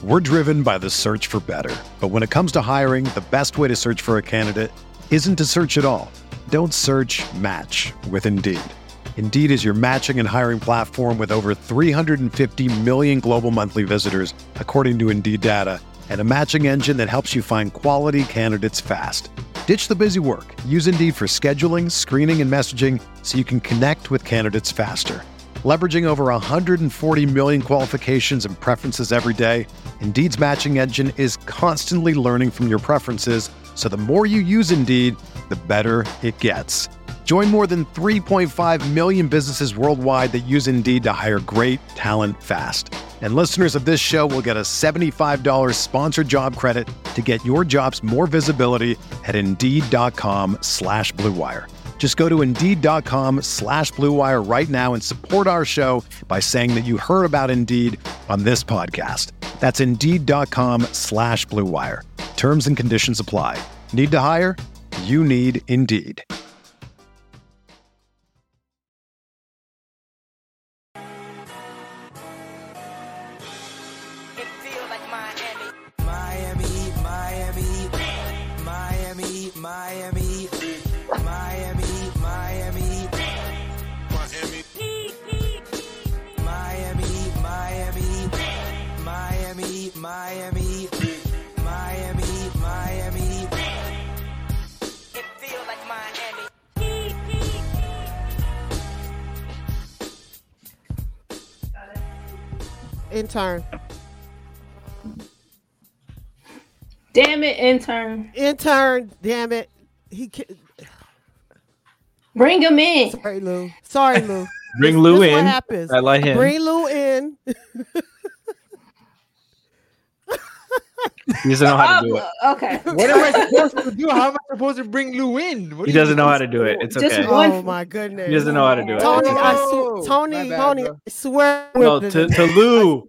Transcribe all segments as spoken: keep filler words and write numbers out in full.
We're driven by the search for better. But when it comes to hiring, the best way to search for a candidate isn't to search at all. Don't search, match with Indeed. Indeed is your matching and hiring platform with over three hundred fifty million global monthly visitors, according to Indeed data, and a matching engine that helps you find quality candidates fast. Ditch the busy work. Use Indeed for scheduling, screening, and messaging so you can connect with candidates faster. Leveraging over one hundred forty million qualifications and preferences every day, Indeed's matching engine is constantly learning from your preferences, so the more you use Indeed, the better it gets. Join more than three point five million businesses worldwide that use Indeed to hire great talent fast. And listeners of this show will get a seventy-five dollars sponsored job credit to get your jobs more visibility at Indeed.com slash Blue Wire. Just go to Indeed.com slash Blue Wire right now and support our show by saying that you heard about Indeed on this podcast. That's Indeed.com slash Blue Wire. Terms and conditions apply. Need to hire? You need Indeed. Miami, Miami, Miami. It feels like Miami. Intern. Damn it, intern. Intern, damn it. He can... Bring him in. Sorry, Lou. Sorry, Lou. Bring this, Lou this in. What happens. I like him. Bring Lou in. He doesn't know how to do it. Okay. What am I supposed to do? How am I supposed to bring Lou in? What He do you doesn't know mean? how to do it. It's Just okay. one- Oh my goodness. He doesn't know how to do it. Tony, It's okay. I Oh, sw- Tony, my bad, Tony, bro. I swear. No, with to, the- to Lou.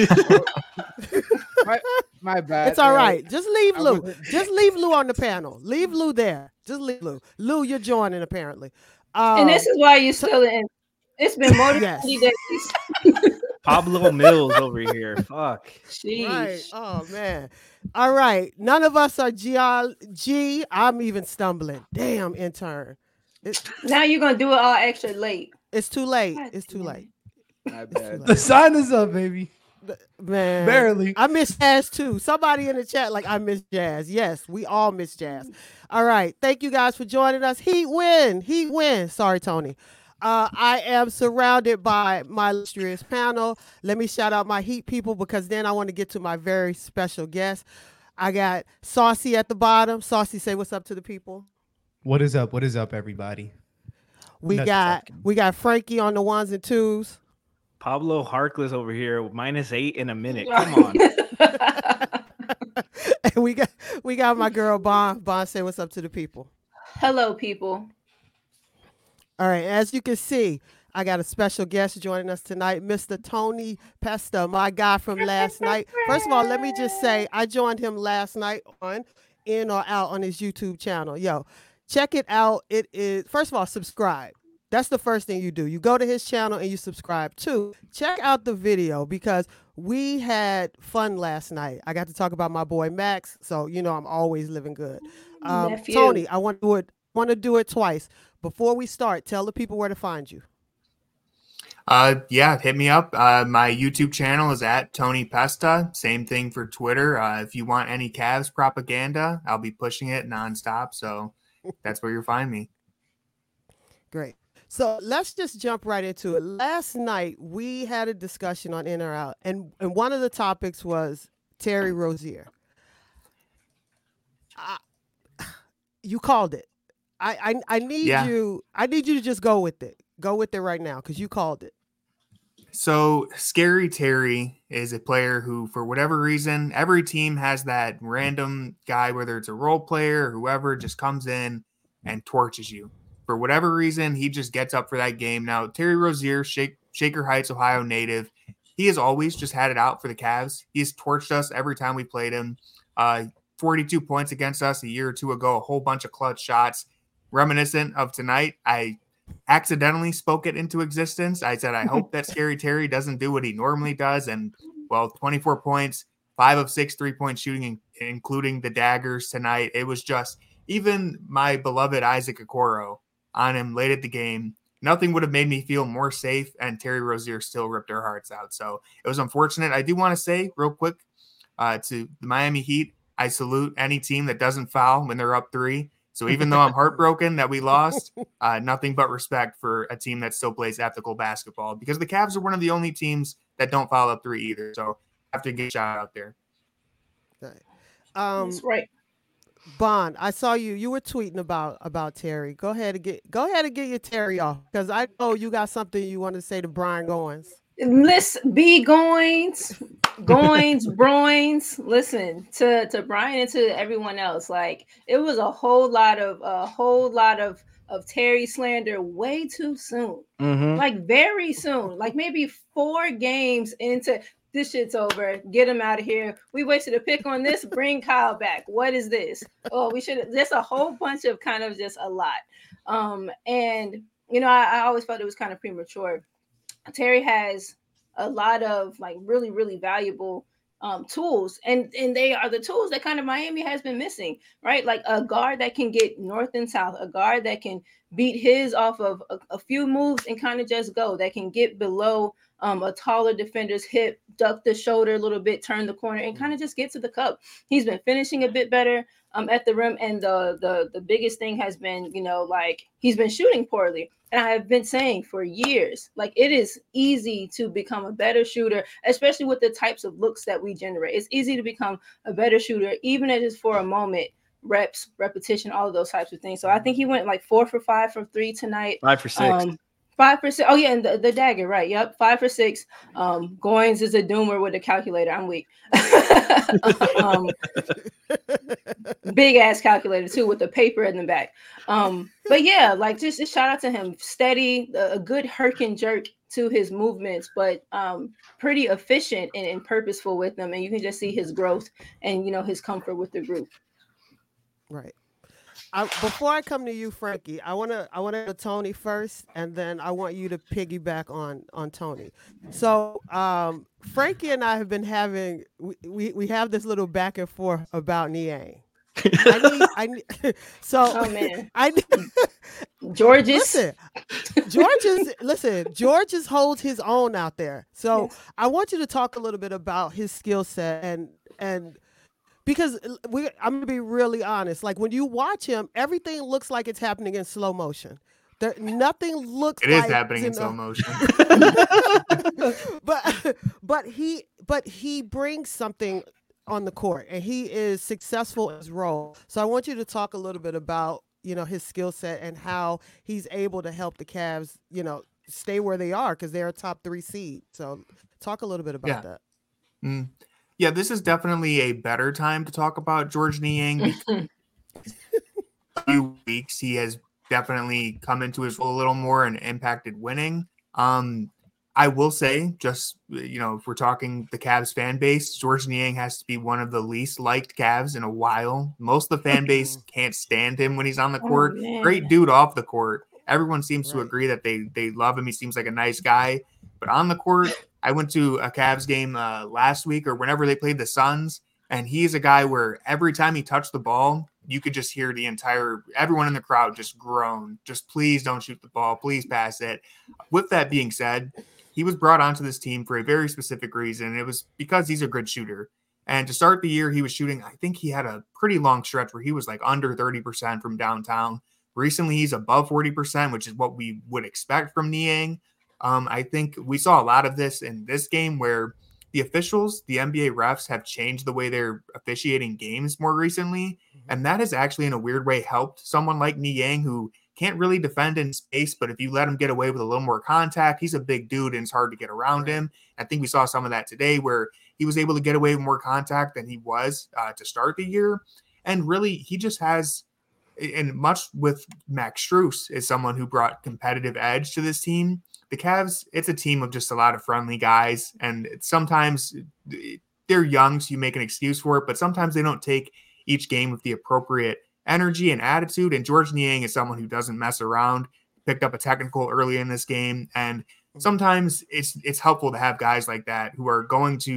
my, my bad. It's all uh, right. Just leave I Lou. wasn't- Just leave Lou on the panel. Leave Lou there. Just leave Lou. Lou, you're joining apparently. Um, And this is why you're still in. It's been more than Yes. twenty days. Pablo Mills over here. Fuck. Sheesh. right. Oh man. All right. None of us are G. G. I'm even stumbling. Damn, intern. It, Now you're gonna do it all extra late. it's too late. God It's too damn. late. My It's too bad. late. The sign is up, baby. Man, Barely. I miss jazz too. Somebody in the chat like I miss jazz. Yes, we all miss jazz. All right, thank you guys for joining us. Heat win, Heat win. Sorry, Tony. Uh, I am surrounded by my illustrious panel. Let me shout out my Heat people because then I want to get to my very special guest. I got Saucy at the bottom. Saucy, say what's up to the people. What is up? What is up, everybody? We Nuts got talking. we got Frankie on the ones and twos. Pablo Harkless over here, minus eight in a minute. Come on. And we got we got my girl Bon. Bon, say what's up to the people. Hello, people. All right, as you can see, I got a special guest joining us tonight, Mister Tony Pesta, my guy from last night. First of all, let me just say I joined him last night on In or Out on his YouTube channel. Yo, check it out. It is, first of all, subscribe. That's the first thing you do. You go to his channel and you subscribe too. Check out the video because we had fun last night. I got to talk about my boy Max, so you know I'm always living good. Um, Nephew. Tony, I want to do it. Want to do it twice. Before we start, tell the people where to find you. Uh, yeah, hit me up. Uh, my YouTube channel is at Tony Pesta. Same thing for Twitter. Uh, if you want any Cavs propaganda, I'll be pushing it nonstop. So that's where you'll find me. Great. So let's just jump right into it. Last night we had a discussion on In or Out, and, and one of the topics was Terry Rozier. I, you called it. I, I I need Yeah. you. I need you to just go with it. Go with it right now because you called it. So Scary Terry is a player who, for whatever reason, every team has that random guy, whether it's a role player or whoever, just comes in and torches you. For whatever reason, he just gets up for that game. Now, Terry Rozier, Shake, Shaker Heights, Ohio native, he has always just had it out for the Cavs. He's torched us every time we played him. Uh, forty-two points against us a year or two ago, a whole bunch of clutch shots. Reminiscent of tonight, I accidentally spoke it into existence. I said, I hope that Scary Terry doesn't do what he normally does. And, well, twenty-four points, five of six three-point shooting, including the daggers tonight. It was just, even my beloved Isaac Okoro on him late at the game, nothing would have made me feel more safe, and Terry Rozier still ripped our hearts out. So it was unfortunate. I do want to say real quick uh, to the Miami Heat, I salute any team that doesn't foul when they're up three. So even though I'm heartbroken that we lost, uh, nothing but respect for a team that still plays ethical basketball, because the Cavs are one of the only teams that don't foul up three either. So I have to get a shout out there. Right. Um, That's right. Bond, I saw you. You were tweeting about about Terry. Go ahead and get go ahead and get your Terry off, because I know you got something you want to say to Brian Goins. Listen, B Goins, Goins, Broins. Listen to to Brian and to everyone else. Like, it was a whole lot of a whole lot of of Terry slander way too soon. Mhm. Like, very soon. Like, maybe four games into this shit's over. Get him out of here. We wasted a pick on this. Bring Kyle back. What is this? Oh, we should. There's a whole bunch of kind of just a lot. Um, and you know, I, I always felt it was kind of premature. Terry has a lot of like really, really valuable um, tools, and and they are the tools that kind of Miami has been missing, right? Like a guard that can get north and south, a guard that can beat his off of a, a few moves and kind of just go, that can get below um, a taller defender's hip, duck the shoulder a little bit, turn the corner, and kind of just get to the cup. He's been finishing a bit better um, at the rim, and the the the biggest thing has been, you know, like he's been shooting poorly. And I have been saying for years, like, it is easy to become a better shooter, especially with the types of looks that we generate. It's easy to become a better shooter, even if it's for a moment, reps, repetition, all of those types of things. So I think he went like four for five from three tonight. Five for six. Um, Five percent. Oh yeah, and the, the dagger, right? Yep, five for six. Um, Goins is a doomer with a calculator. I'm weak. um, big ass calculator too, with the paper in the back. Um, but yeah, like just, just shout out to him. Steady, a, a good herk and jerk to his movements, but um, pretty efficient and, and purposeful with them. And you can just see his growth and, you know, his comfort with the group. Right. I, before I come to you, Frankie, I want to I want to go to Tony first, and then I want you to piggyback on on Tony. So um, Frankie and I have been having we, we, we have this little back and forth about Niang. I need, I need, so Oh man, I need, George's. listen, George's listen, George's holds his own out there. So Yes. I want you to talk a little bit about his skill set, and and because we, I'm gonna be really honest. Like, when you watch him, everything looks like it's happening in slow motion. There, nothing looks. It is like happening in the- slow motion. but but he but he brings something on the court, and he is successful in his role. So I want you to talk a little bit about, you know, his skill set and how he's able to help the Cavs, you know, stay where they are, because they're a top three seed. So talk a little bit about Yeah. that. Mm. Yeah, this is definitely a better time to talk about George Niang, because a few weeks he has definitely come into his role a little more and impacted winning. Um, I will say, just, you know, if we're talking the Cavs fan base, George Niang has to be one of the least liked Cavs in a while. Most of the fan base can't stand him when he's on the Oh, court. man. Great dude off the court. Everyone seems to Right. agree that they they love him. He seems like a nice guy. But on the court, I went to a Cavs game uh, last week or whenever they played the Suns, and he's a guy where every time he touched the ball, you could just hear the entire everyone in the crowd just groan. Just please don't shoot the ball. Please pass it. With that being said, he was brought onto this team for a very specific reason. And it was because he's a good shooter. And to start the year, he was shooting, I think he had a pretty long stretch where he was like under thirty percent from downtown. Recently, he's above forty percent, which is what we would expect from Niang. Um, I think we saw a lot of this in this game where the officials, the N B A refs, have changed the way they're officiating games more recently. And that has actually, in a weird way, helped someone like Niang, who can't really defend in space, but if you let him get away with a little more contact, he's a big dude and it's hard to get around him. I think we saw some of that today where he was able to get away with more contact than he was uh, to start the year. And really, he just has, and much with Max Strus is someone who brought competitive edge to this team. The Cavs, it's a team of just a lot of friendly guys, and sometimes they're young, so you make an excuse for it, but sometimes they don't take each game with the appropriate energy and attitude, and George Niang is someone who doesn't mess around. Picked up a technical early in this game, and sometimes it's it's helpful to have guys like that who are going to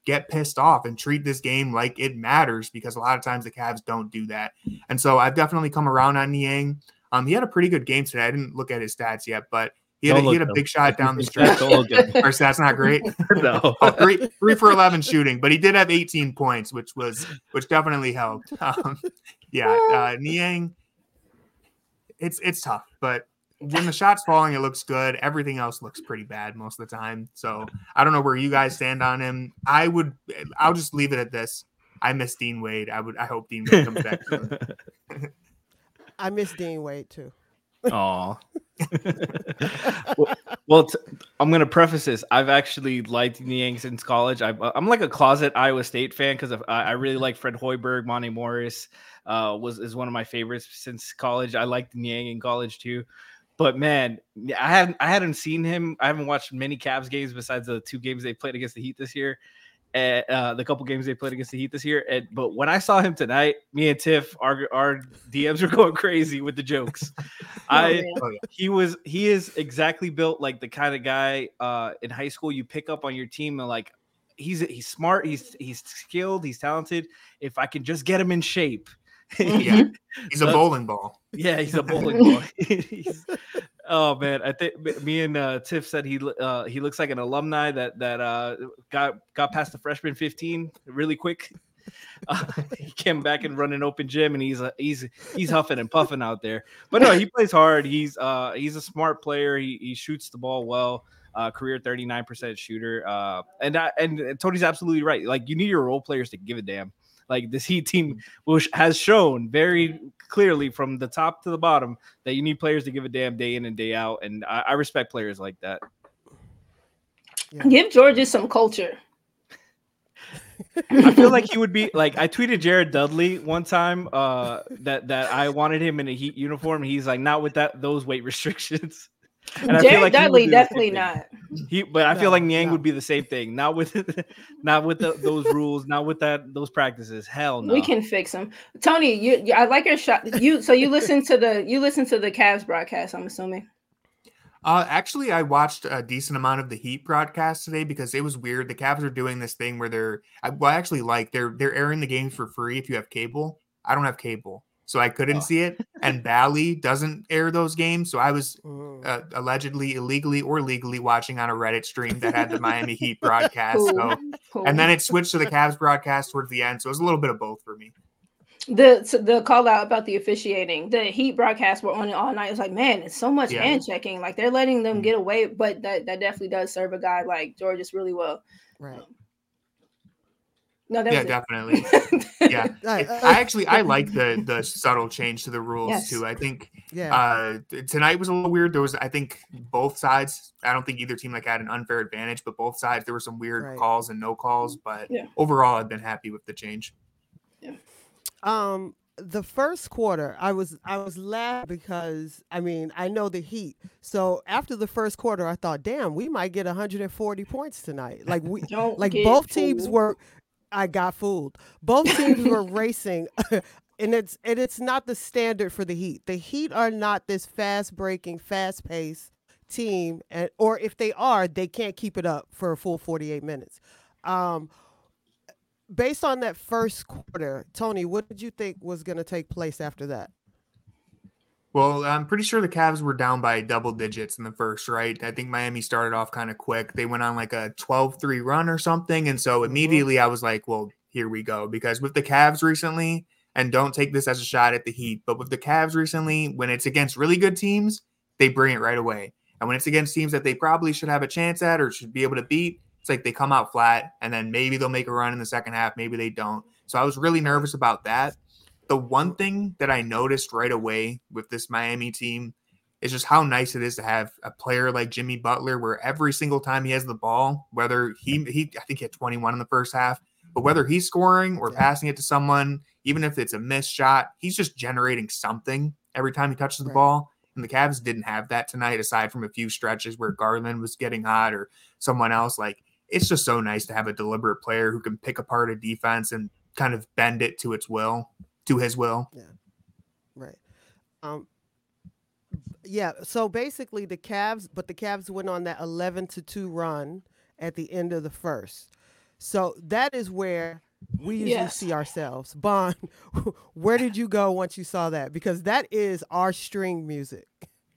get pissed off and treat this game like it matters, because a lot of times the Cavs don't do that. And so I've definitely come around on Niang. Um, he had a pretty good game today. I didn't look at his stats yet, but he had, a, he had a big shot down the stretch. Our stats not great. No, oh, three three for eleven shooting, but he did have eighteen points, which was which definitely helped. Um, yeah, uh, Niang, it's it's tough, but when the shot's falling, it looks good. Everything else looks pretty bad most of the time. So I don't know where you guys stand on him. I would, I'll just leave it at this. I miss Dean Wade. I would, I hope Dean Wade comes back soon. I miss Dean Wade too. Aw. well, well t- I'm gonna preface this. I've actually liked Niang since college. I, I'm like a closet Iowa State fan because I, I really like Fred Hoiberg. Monty Morris uh, was is one of my favorites since college. I liked Niang in college too. But man, I haven't I hadn't seen him. I haven't watched many Cavs games besides the two games they played against the Heat this year, and uh, the couple games they played against the Heat this year. And but when I saw him tonight, me and Tiff, our our D Ms were going crazy with the jokes. I Oh, yeah. he was he is exactly built like the kind of guy uh, in high school you pick up on your team and like he's he's smart, he's he's skilled, he's talented. If I can just get him in shape. Yeah, he's a bowling ball. Yeah, he's a bowling ball. He's, oh man, I think me and uh, Tiff said he uh, he looks like an alumni that that uh, got got past the freshman fifteen really quick. Uh, he came back and run an open gym, and he's uh, he's he's huffing and puffing out there. But no, he plays hard. He's uh he's a smart player. He he shoots the ball well. Uh, career thirty-nine percent shooter. Uh, and I, and Tony's absolutely right. Like you need your role players to give a damn. Like this Heat team which has shown very clearly from the top to the bottom that you need players to give a damn day in and day out. And I, I respect players like that. Yeah. Give Georgia some culture. I feel like he would be like I tweeted Jared Dudley one time uh, that that I wanted him in a Heat uniform. He's like not with that those weight restrictions. And I Jared feel like Dudley definitely not. He, but I No, feel like Niang no. would be the same thing. Not with, not with the, those rules. Not with that those practices. Hell no. We can fix him. Tony, you, you I like your shot. You so you listen to the you listen to the Cavs broadcast. I'm assuming. Uh, actually, I watched a decent amount of the Heat broadcast today because it was weird. The Cavs are doing this thing where they're, I, well, I actually like they're they're airing the games for free if you have cable. I don't have cable, so I couldn't Oh. see it. And Bally doesn't air those games, so I was Mhm. uh, allegedly, illegally, or legally watching on a Reddit stream that had the Miami Heat broadcast. Cool. So, Cool. and then it switched to the Cavs broadcast towards the end, so it was a little bit of both for me. the so the call out about the officiating, the Heat broadcasts were on it all night. It was like, man, it's so much Yeah. hand checking. Like they're letting them Mm. get away, but that, that definitely does serve a guy like Georges really well. Right. No, that Yeah, was definitely. it. Yeah, Right, It- uh, I actually I like the the subtle change to the rules Yes. too. I think Yeah. uh t- tonight was a little weird. There was I think both sides. I don't think either team like had an unfair advantage, but both sides there were some weird Right. calls and no calls. But Yeah. overall, I've been happy with the change. Um, the first quarter, I was I was laughing because I mean I know the Heat. So after the first quarter, I thought, damn, we might get one hundred forty points tonight. Like we, Don't like get both teams fooled. were. I got fooled. Both teams were racing, and it's and it's not the standard for the Heat. The Heat are not this fast breaking, fast paced team, and or if they are, they can't keep it up for a full forty-eight minutes. Um, based on that first quarter, Tony, what did you think was going to take place after that? Well, I'm pretty sure the Cavs were down by double digits in the first, right? I think Miami started off kind of quick. They went on like a twelve three run or something. And so Mhm. immediately I was like, well, here we go. Because with the Cavs recently, and don't take this as a shot at the Heat, but with the Cavs recently, when it's against really good teams, they bring it right away. And when it's against teams that they probably should have a chance at or should be able to beat, it's like they come out flat and then maybe they'll make a run in the second half. Maybe they don't. So I was really nervous about that. The one thing that I noticed right away with this Miami team is just how nice it is to have a player like Jimmy Butler, where every single time he has the ball, whether he, he I think he had twenty-one in the first half, but whether he's scoring or Yeah. passing it to someone, even if it's a missed shot, he's just generating something every time he touches the Right. ball. And the Cavs didn't have that tonight, aside from a few stretches where Garland was getting hot or someone else. Like, it's just so nice to have a deliberate player who can pick apart a defense and kind of bend it to its will. To his will. Right. Um. Yeah. So basically, the Cavs, but the Cavs went on that eleven to two run at the end of the first. So that is where we usually Yes. see ourselves. Bond, where did you go once you saw that? Because that is our string music.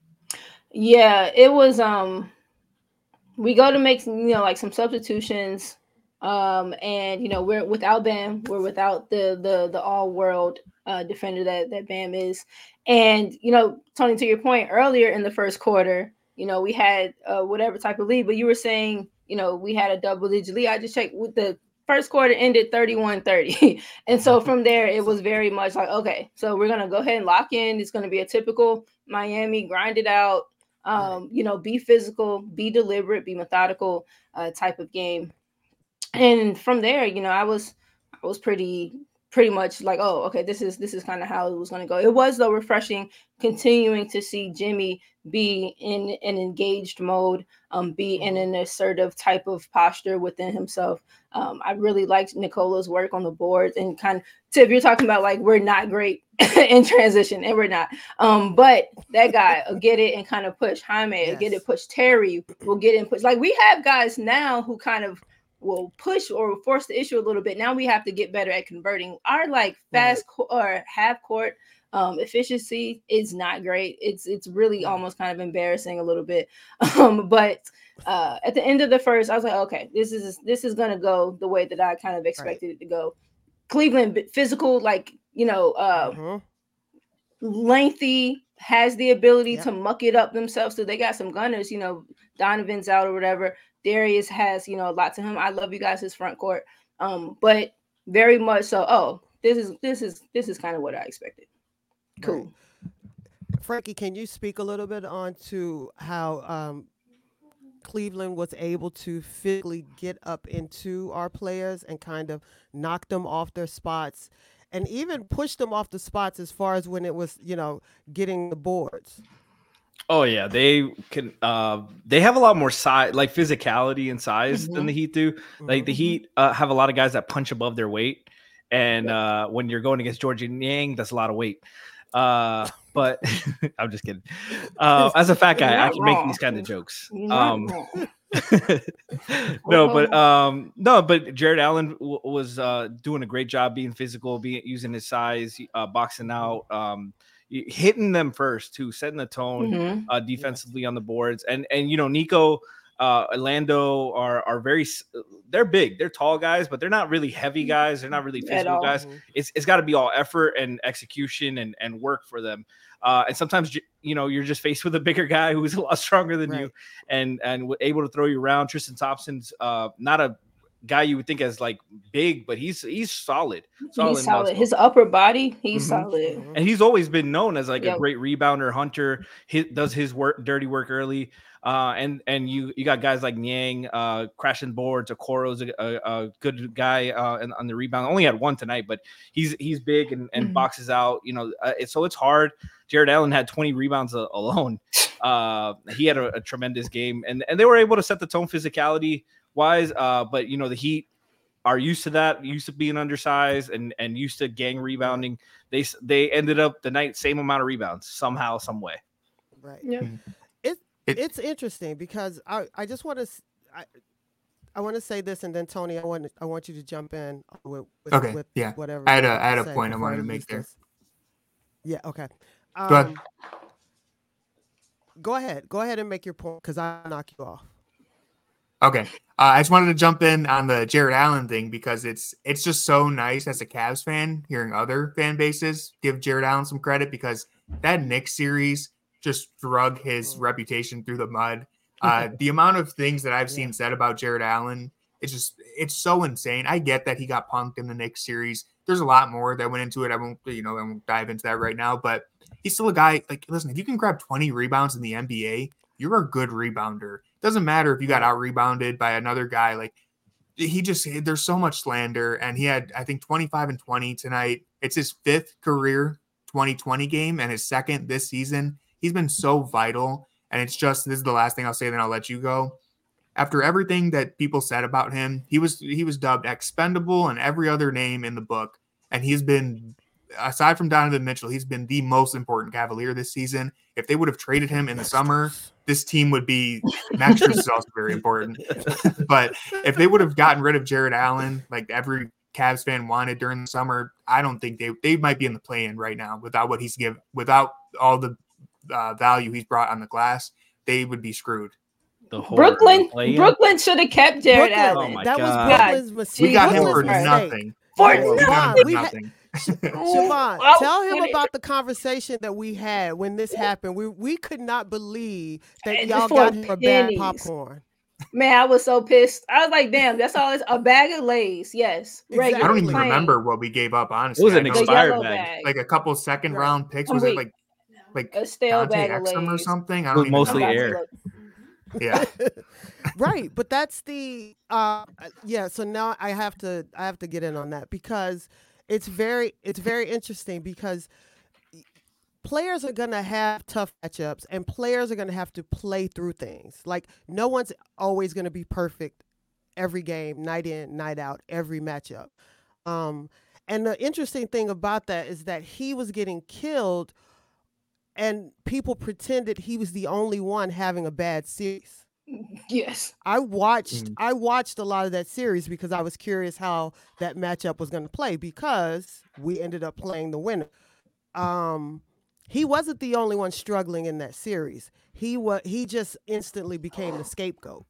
Yeah, it was um we go to make some, you know, like some substitutions. Um and you know, we're without Bam, we're without the the the all world uh defender that that Bam is. And you know, Tony, to your point earlier in the first quarter, you know, we had uh whatever type of lead, but you were saying, you know, we had a double digit lead. I just checked with the first quarter ended thirty-one thirty. And so from there it was very much like, okay, so we're gonna go ahead and lock in. It's gonna be a typical Miami grind it out, um, you know, be physical, be deliberate, be methodical uh, type of game. And from there, you know, I was I was pretty pretty much like, oh, okay, this is this is kind of how it was going to go. It was though refreshing continuing to see Jimmy be in an engaged mode, um, be in an assertive type of posture within himself. Um, I really liked Nicola's work on the boards and kind of, Tip, you're talking about like we're not great in transition, and we're not. Um, but that guy will get it and kind of push Jaime, yes. get it, push Terry, will get it and push. Like we have guys now who kind of will push or force the issue a little bit. Now we have to get better at converting. Our like fast right. co- or half court um, efficiency is not great. It's it's really almost kind of embarrassing a little bit. Um, but uh, at the end of the first, I was like, okay, this is this is gonna go the way that I kind of expected right. it to go. Cleveland physical, like you know, uh, mm-hmm. lengthy, has the ability yep. to muck it up themselves. So they got some gunners. You know, Donovan's out or whatever. Darius has, you know, a lot to him. I love you guys, his front court. Um, but very much so, oh, this is this is this is kind of what I expected. Cool. Right. Frankie, can you speak a little bit on to how um, Cleveland was able to physically get up into our players and kind of knock them off their spots and even push them off the spots as far as when it was, you know, getting the boards? Oh yeah, they can. Uh, they have a lot more size, like physicality and size, mm-hmm. than the Heat do. Like the Heat uh, have a lot of guys that punch above their weight, and uh, when you're going against Georges Niang, that's a lot of weight. Uh, but I'm just kidding. Uh, as a fat guy, I can wrong. make these kind of jokes. Um, no, but um, no, but Jared Allen w- was uh, doing a great job being physical, being using his size, uh, boxing out. Um, hitting them first too, setting the tone mm-hmm. uh, defensively on the boards. And, and, you know, Nico, uh, Orlando are, are very, they're big, they're tall guys, but they're not really heavy guys. They're not really physical guys. It's It's gotta be all effort and execution and, and work for them. Uh, and sometimes, you know, you're just faced with a bigger guy who's a lot stronger than right. you and, and able to throw you around. Tristan Thompson's uh, not a guy you would think as like big, but he's he's solid. solid he's solid. His upper body, he's mm-hmm. solid. And he's always been known as like yep. a great rebounder, hunter. He does his work, dirty work early. Uh, and and you you got guys like Niang, uh, crashing boards. Okoro's a, a, a good guy uh, on the rebound. Only had one tonight, but he's he's big and, and mm-hmm. boxes out. You know, uh, it, so it's hard. Jared Allen had twenty rebounds a, alone. Uh, he had a, a tremendous game, and and they were able to set the tone physicality wise. Uh, but you know the Heat are used to that, used to being undersized and and used to gang rebounding. They they ended up the night same amount of rebounds somehow, some way. Right. Yeah. It, it it's interesting because I I just want to I I want to say this and then Tony I want I want you to jump in with, with okay with yeah whatever I had a I had a point I wanted to make there. This. Yeah. Okay. Um, go ahead. Go ahead. Go ahead and make your point because I'll knock you off. Okay. Uh, I just wanted to jump in on the Jared Allen thing because it's it's just so nice as a Cavs fan hearing other fan bases give Jared Allen some credit because that Knicks series just drug his mm. reputation through the mud. Uh, the amount of things that I've seen yeah. said about Jared Allen, it's just it's so insane. I get that he got punked in the Knicks series. There's a lot more that went into it. I won't, you know, I won't dive into that right now, but he's still a guy. Like, listen, if you can grab twenty rebounds in the N B A, you're a good rebounder. Doesn't matter if you got out rebounded by another guy. Like he just, there's so much slander. And he had, I think, twenty-five and twenty tonight. It's his fifth career twenty twenty game and his second this season. He's been so vital. And it's just, this is the last thing I'll say, then I'll let you go. After everything that people said about him, he was, he was dubbed expendable and every other name in the book. And he's been aside from Donovan Mitchell, he's been the most important Cavalier this season. If they would have traded him in the summer, this team would be – Max Strus is also very important. But if they would have gotten rid of Jared Allen, like every Cavs fan wanted during the summer, I don't think they they might be in the play-in right now without what he's given, without all the uh, value he's brought on the glass. They would be screwed. The Brooklyn, Brooklyn should have kept Jared Brooklyn, Allen. Oh my that God. was Brooklyn's mistake. We got him for Brooklyn's mistake. nothing. For We got him nothing. for We had- nothing. Siobhan, Well, tell him when it- about the conversation that we had when this happened. We we could not believe that And y'all for got him a bad pennies. popcorn. Man, I was so pissed. I was like, damn, that's all it's a bag of Lay's. Yes. Exactly. I don't even plain. remember what we gave up, honestly. It was I an know The expired yellow bag. bag. like a couple second Right. round picks. I'm Was weak. it like like A stale Dante bag of Exum or Lay's. something? I It don't was even mostly know. I'm about to air. look. Yeah. Right, but that's the uh yeah, so now I have to I have to get in on that because it's very it's very interesting because players are going to have tough matchups and players are going to have to play through things. Like no one's always going to be perfect every game, night in, night out, every matchup. Um and the interesting thing about that is that he was getting killed and people pretended he was the only one having a bad series. Yes. I watched Mm. I watched a lot of that series because I was curious how that matchup was going to play because we ended up playing the winner. Um, he wasn't the only one struggling in that series. He was he just instantly became the scapegoat.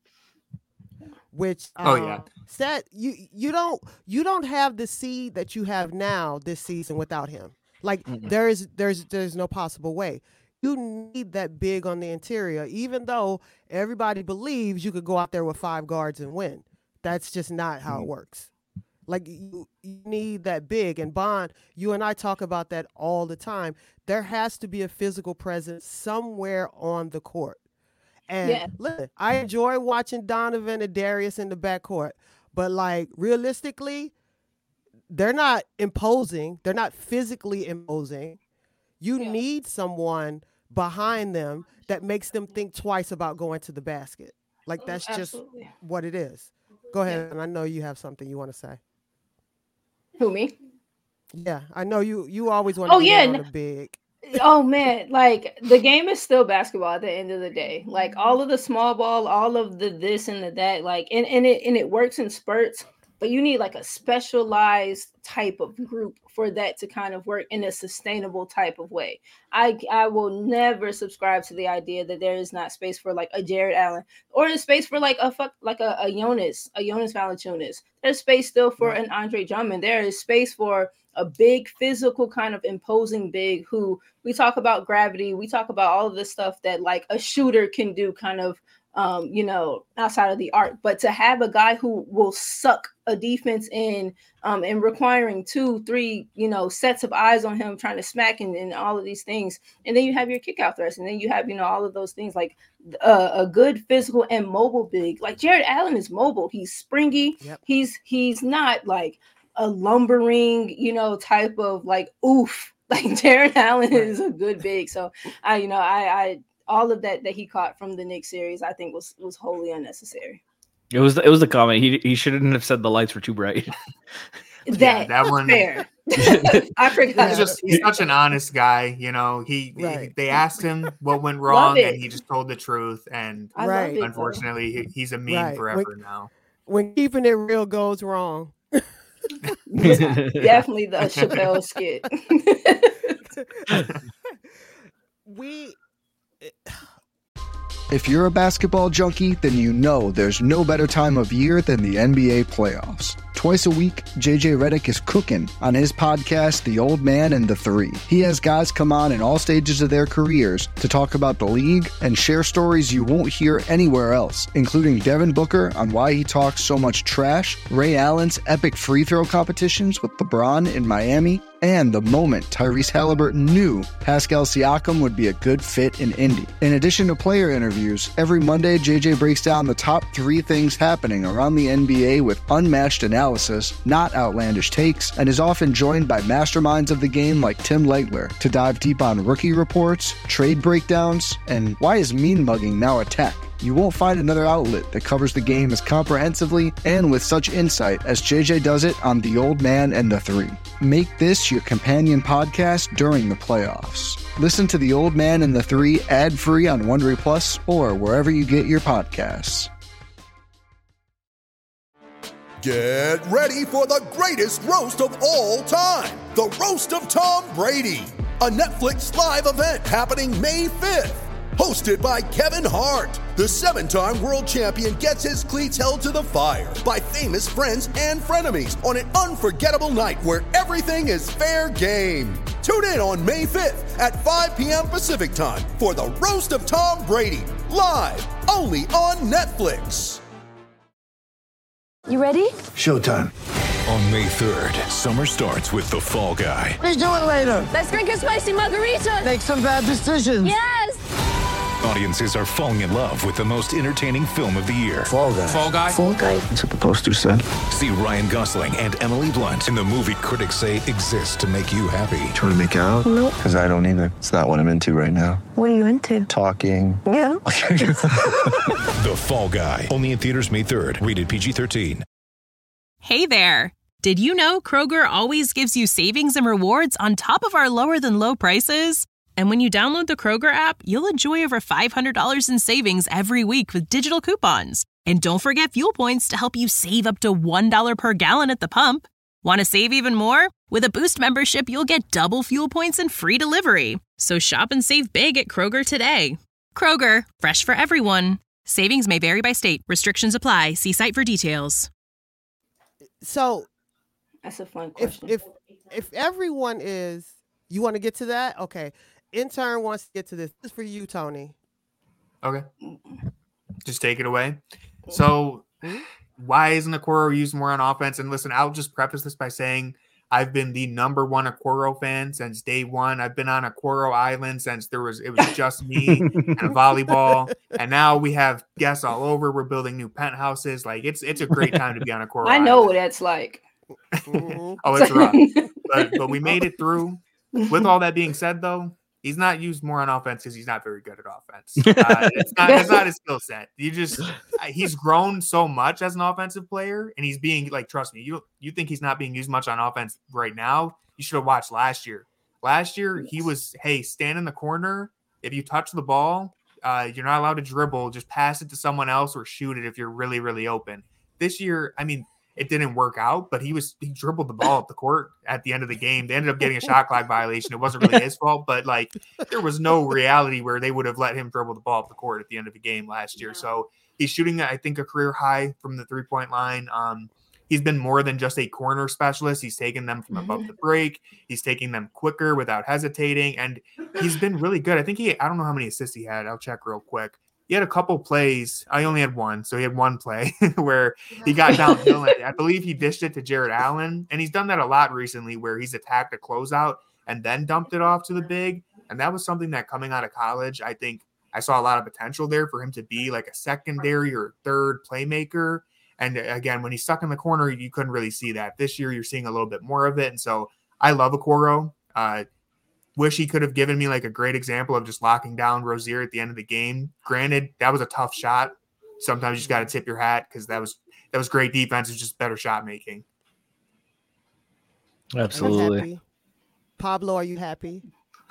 Which Oh, um, yeah. said you you don't you don't have the seed that you have now this season without him. Like Mm-mm. there is there's there's no possible way. You need that big on the interior, even though everybody believes you could go out there with five guards and win. That's just not how it works. Like you, you need that big. And Bond, you and I talk about that all the time. There has to be a physical presence somewhere on the court. And Yeah. listen, I enjoy watching Donovan and Darius in the backcourt, but like realistically, they're not imposing. They're not physically imposing. You Yeah. need someone behind them that makes them think twice about going to the basket. Like that's just Absolutely. what it is. Go ahead, and I know you have something you want to say. Who, me? Yeah, I know you. You always want. Oh, to yeah, on no- the big. Oh man, like the game is still basketball at the end of the day. Like all of the small ball, all of the this and the that, like and, and it and it works in spurts, but you need like a specialized type of group for that to kind of work in a sustainable type of way. I I will never subscribe to the idea that there is not space for like a Jared Allen or in space for like a fuck like a, a Jonas, a Jonas Valanciunas. There's space still for an Andre Drummond. There is space for a big physical kind of imposing big who we talk about gravity. We talk about all of this stuff that like a shooter can do kind of, um, you know, outside of the art. But to have a guy who will suck a defense in um, and requiring two, three, you know, sets of eyes on him, trying to smack and, and all of these things. And then you have your kick out thrust. And then you have, you know, all of those things like uh, a good physical and mobile big. Like Jared Allen is mobile. He's springy. Yep. He's he's not like a lumbering, you know, type of like oof. Like Jared Allen Right. is a good big. So I, you know, I, I all of that that he caught from the Knicks series, I think was was wholly unnecessary. It was it was the comment. He he shouldn't have said the lights were too bright. That, that one- fair. I forgot. He's just he's such an honest guy, you know. He, he- Right. they asked him what went wrong, it. and he just told the truth. And I Right. love it. though. unfortunately, he, he's a meme Right. forever When- now. When keeping it real goes wrong. Definitely the Chappelle skit. We If you're a basketball junkie, then you know there's no better time of year than the N B A playoffs. Twice a week, J J Redick is cooking on his podcast, The Old Man and the Three. He has guys come on in all stages of their careers to talk about the league and share stories you won't hear anywhere else, including Devin Booker on why he talks so much trash, Ray Allen's epic free throw competitions with LeBron in Miami, and the moment Tyrese Halliburton knew Pascal Siakam would be a good fit in Indy. In addition to player interviews, every Monday J J breaks down the top three things happening around the N B A with unmatched analysis, not outlandish takes, and is often joined by masterminds of the game like Tim Legler to dive deep on rookie reports, trade breakdowns, and why is mean mugging now a tech. You won't find another outlet that covers the game as comprehensively and with such insight as J J does it on The Old Man and the Three. Make this your companion podcast during the playoffs. Listen to The Old Man and the Three ad-free on Wondery Plus or wherever you get your podcasts. Get ready for the greatest roast of all time, the Roast of Tom Brady, a Netflix live event happening May fifth. Hosted by Kevin Hart, the seven-time world champion gets his cleats held to the fire by famous friends and frenemies on an unforgettable night where everything is fair game. Tune in on May fifth at five p.m. Pacific time for the Roast of Tom Brady, live only on Netflix. You ready? Showtime. On May third, summer starts with The Fall Guy. Let's do it later. Let's drink a spicy margarita. Make some bad decisions. Yes. Audiences are falling in love with the most entertaining film of the year. Fall Guy. Fall Guy. Fall Guy. That's what the poster said. See Ryan Gosling and Emily Blunt in the movie critics say exists to make you happy. Trying to make it out? Nope. Because I don't either. It's not what I'm into right now. What are you into? Talking. Yeah. The Fall Guy. Only in theaters May third. Rated P G thirteen. Hey there. Did you know Kroger always gives you savings and rewards on top of our lower than low prices? And when you download the Kroger app, you'll enjoy over five hundred dollars in savings every week with digital coupons. And don't forget fuel points to help you save up to one dollar per gallon at the pump. Want to save even more? With a Boost membership, you'll get double fuel points and free delivery. So shop and save big at Kroger today. Kroger, fresh for everyone. Savings may vary by state. Restrictions apply. See site for details. So that's a fun if question. if if everyone is, you want to get to that? Okay. Intern wants to get to this. This is for you, Tony. Okay. Just take it away. So why isn't Okoro used more on offense? And listen, I'll just preface this by saying I've been the number one Okoro fan since day one. I've been on Okoro Island since there was it was just me and a volleyball. And now we have guests all over. We're building new penthouses. Like it's it's a great time to be on Okoro I Island. know what that's like. Mm-hmm. Oh, it's rough. But but we made it through. With all that being said, though, he's not used more on offense because he's not very good at offense. Uh, it's not it's not his skill set. You just he's grown so much as an offensive player, and he's being like, trust me, you you think he's not being used much on offense right now? You should have watched last year. Last year he was, hey, stand in the corner. If you touch the ball, uh, you're not allowed to dribble. Just pass it to someone else or shoot it if you're really really open. This year, I mean. It didn't work out, but he was he dribbled the ball up the court at the end of the game. They ended up getting a shot clock violation. It wasn't really his fault, but like there was no reality where they would have let him dribble the ball up the court at the end of the game last year. So he's shooting, I think, a career high from the three-point line. Um, he's been more than just a corner specialist. He's taken them from above the break. He's taking them quicker without hesitating, and he's been really good. I think he I don't know how many assists he had. I'll check real quick. He had a couple plays. I only had one, so he had one play where he got downhill. And I believe he dished it to Jared Allen, and he's done that a lot recently where he's attacked a closeout and then dumped it off to the big. And that was something that coming out of college, I think I saw a lot of potential there for him to be like a secondary or third playmaker. And again, when he's stuck in the corner, you couldn't really see that. This year, you're seeing a little bit more of it. And so I love Okoro. Uh, Wish he could have given me like a great example of just locking down Rozier at the end of the game. Granted, that was a tough shot. Sometimes you just got to tip your hat because that was that was great defense. It was just better shot making. Absolutely. Pablo, are you happy?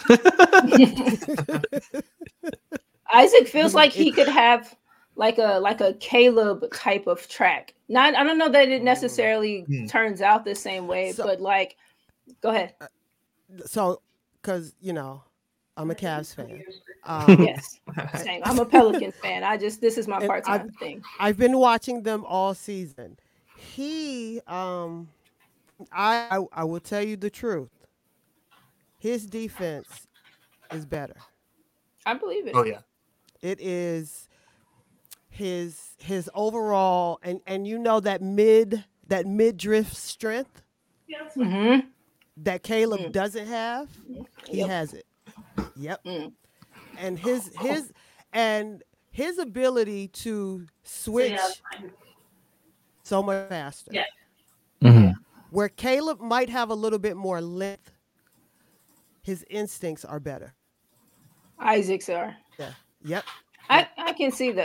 Isaac feels like he could have like a like a Caleb type of track. Not I don't know that it necessarily mm. turns out the same way, so, but like, go ahead. So. Because, you know, I'm a Cavs fan. Um, yes, same. I'm a Pelicans fan. I just, this is my part-time I've, thing. I've been watching them all season. He, um, I, I, I will tell you the truth. His defense is better. I believe it. Oh, yeah. It is his, his overall, and, and you know that mid, that mid-drift strength. Yes. Mm-hmm. That Caleb mm. doesn't have, he yep. has it. Yep. Mm. And his his and his ability to switch so much faster. Yeah. Mm-hmm. Where Caleb might have a little bit more length, his instincts are better. Isaac's are. Yeah. Yep. I, I can see that.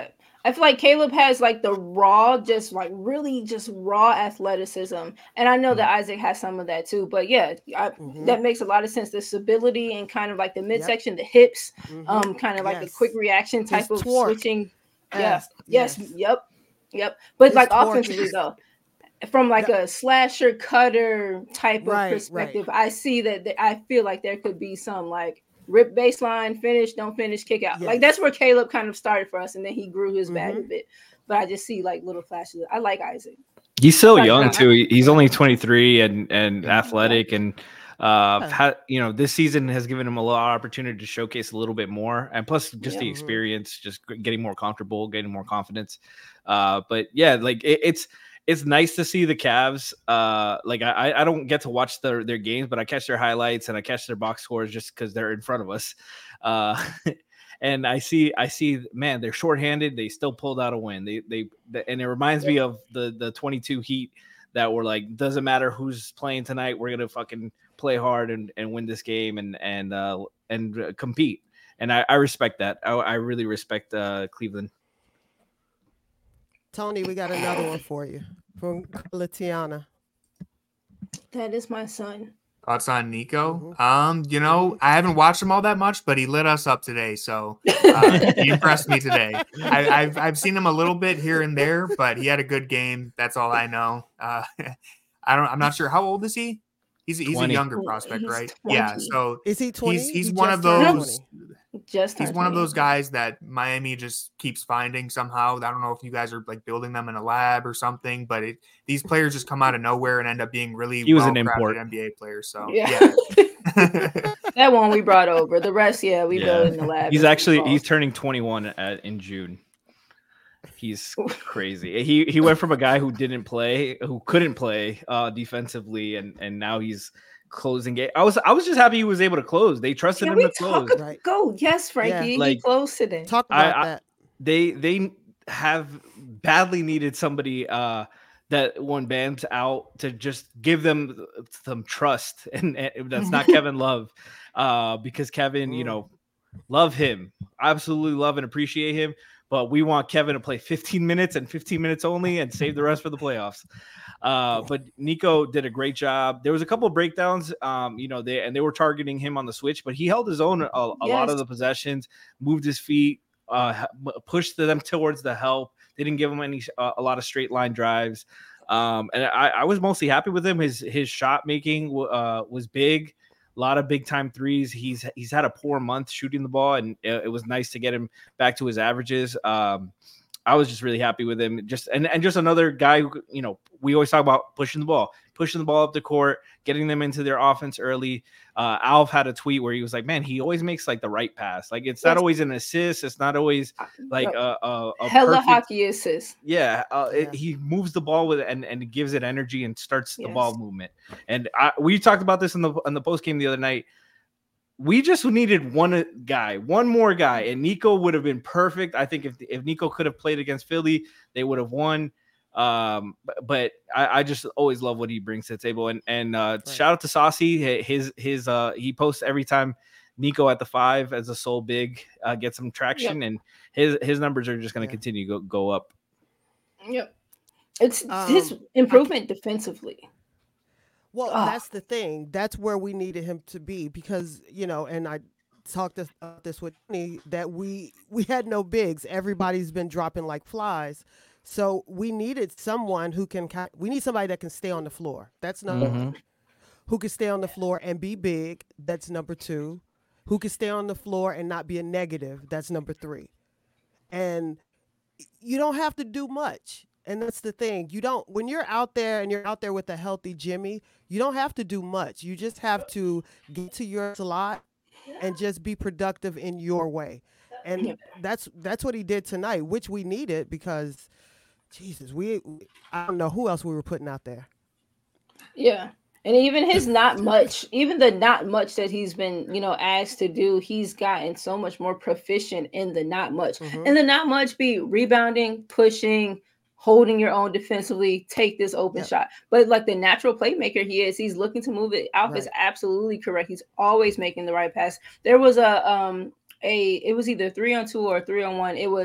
I feel like Caleb has like the raw, just like really just raw athleticism. And I know mm-hmm. that Isaac has some of that too. But yeah, I, mm-hmm. that makes a lot of sense. The stability and kind of like the midsection, yep. the hips, mm-hmm. um, kind of like yes. a quick reaction type His of torque. switching. Yes. Yeah. Yes. yes. Yep. Yep. But His like offensively though, from like yep. a slasher cutter type right, of perspective, right. I see that th- I feel like there could be some like rip baseline, finish, don't finish, kick out. Yes. Like that's where Caleb kind of started for us, and then he grew his mm-hmm. bag a bit. But I just see like little flashes. I like Isaac. He's so like young that. too. He's only twenty-three and and yeah. athletic, and uh, yeah. ha, you know, this season has given him a lot of opportunity to showcase a little bit more, and plus just yeah. the experience, just getting more comfortable, getting more confidence. Uh, but yeah, like it, it's. It's nice to see the Cavs. Uh, like I, I don't get to watch their their games, but I catch their highlights and I catch their box scores just because they're in front of us. Uh, and I see, I see, man, they're shorthanded. They still pulled out a win. They, they, they and it reminds me of the the twenty-two Heat that were like, doesn't matter who's playing tonight, we're gonna fucking play hard and, and win this game and and uh, and uh, compete. And I, I respect that. I, I really respect uh, Cleveland. Tony, we got another one for you from Latiana. That is my son. Thoughts on Nico? Mm-hmm. Um, you know, I haven't watched him all that much, but he lit us up today, so uh, he impressed me today. I, I've I've seen him a little bit here and there, but he had a good game. That's all I know. Uh, I don't. I'm not sure how old is he. He's he's twenty. A younger prospect, he's right? twenty. Yeah. So is he twenty? He's he's he one of those. twenty. Just he's one of those guys that Miami just keeps finding somehow. I don't know if you guys are like building them in a lab or something, but it, these players just come out of nowhere and end up being really he was an import N B A players. So yeah, yeah. That one we brought over. The rest, yeah, we yeah. built in the lab. He's actually he's turning twenty-one at, in June. He's crazy. He he went from a guy who didn't play, who couldn't play uh, defensively, and and now he's closing game. I was I was just happy he was able to close. They trusted Can him to close. Right. Go, yes, Frankie. Yeah. Like, he closed today. Talk about I, that. I, they they have badly needed somebody uh, that when Bam's out to just give them some trust, and, and that's not Kevin Love, uh, because Kevin, mm. you know, love him, absolutely love and appreciate him. But we want Kevin to play fifteen minutes and fifteen minutes only and save the rest for the playoffs. Uh, but Nico did a great job. There was a couple of breakdowns, um, you know, they and they were targeting him on the switch, but he held his own a, a yes. lot of the possessions, moved his feet, uh, pushed them towards the help. They didn't give him any uh, a lot of straight line drives, um, and I, I was mostly happy with him. His his shot making uh, was big. A lot of big time threes. He's he's had a poor month shooting the ball, and it, it was nice to get him back to his averages. Um, I was just really happy with him. Just and, and just another guy who, you know, we always talk about pushing the ball, pushing the ball up the court, getting them into their offense early. Uh, Alf had a tweet where he was like, "Man, he always makes like the right pass. Like it's not always an assist. It's not always like a, a, a hella perfect, hockey assist. Yeah, uh, yeah. It, he moves the ball with it and and it gives it energy and starts the Yes. ball movement. And I, we talked about this in the in the post game the other night. We just needed one guy, one more guy, and Nico would have been perfect. I think if if Nico could have played against Philly, they would have won. Um, but, but I, I just always love what he brings to the table. And and uh, right. shout out to Saucy. His his uh he posts every time Nico at the five as a sole big uh, gets some traction, yep. and his his numbers are just going to yeah. continue to go go up. Yep, it's Um, his improvement defensively. Well, Ah. that's the thing. That's where we needed him to be because, you know, and I talked this, about this with me, that we we had no bigs. Everybody's been dropping like flies. So we needed someone who can, ki- we need somebody that can stay on the floor. That's number Mhm. one. Who can stay on the floor and be big. That's number two. Who can stay on the floor and not be a negative. That's number three. And you don't have to do much. And that's the thing. You don't, when you're out there and you're out there with a healthy Jimmy, you don't have to do much. You just have to get to your slot and just be productive in your way. And that's that's what he did tonight, which we needed because, Jesus, we I don't know who else we were putting out there. Yeah. And even his not much, even the not much that he's been, you know, asked to do, he's gotten so much more proficient in the not much. Mhm. And the not much be rebounding, pushing, holding your own defensively, take this open Yep. shot. But like the natural playmaker he is, he's looking to move it. Alf is Right. absolutely correct. He's always making the right pass. There was a um a it was either three on two or three on one. It was